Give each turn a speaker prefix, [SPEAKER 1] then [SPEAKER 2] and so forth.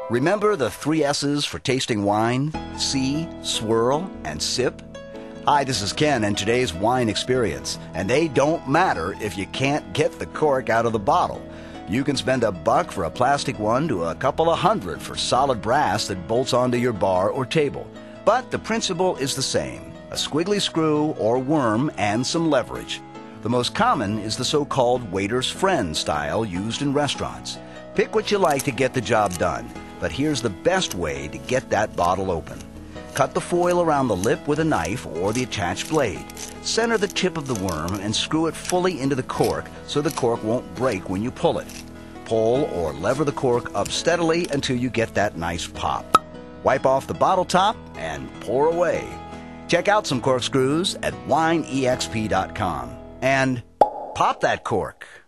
[SPEAKER 1] Remember the 3 S's for tasting wine? See, swirl, and sip? Hi, this is Ken and today's wine experience. And they don't matter if you can't get the cork out of the bottle. You can spend $1 for a plastic one to a couple of $100 for solid brass that bolts onto your bar or table. But the principle is the same: a squiggly screw or worm and some leverage. The most common is the so-called waiter's friend style used in restaurants. Pick what you like to get the job done, but here's the best way to get that bottle open. Cut the foil around the lip with a knife or the attached blade. Center the tip of the worm and screw it fully into the cork so the cork won't break when you pull it. Pull or lever the cork up steadily until you get that nice pop. Wipe off the bottle top and pour away. Check out some corkscrews at wineexp.com and pop that cork.